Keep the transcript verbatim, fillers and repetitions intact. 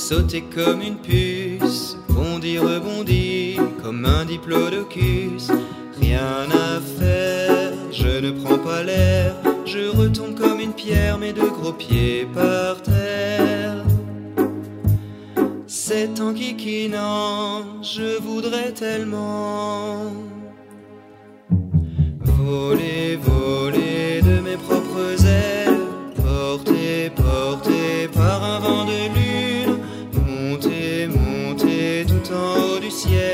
sauter comme une puce, bondir, rebondir comme un diplodocus. Rien à faire, je ne prends pas l'air, je retombe comme une pierre, mes deux gros pieds par terre. C'est en kikinant, je voudrais tellement voler, voler de mes propres ailes, porté, porté par un vent de lune, monter, monter tout en haut du ciel.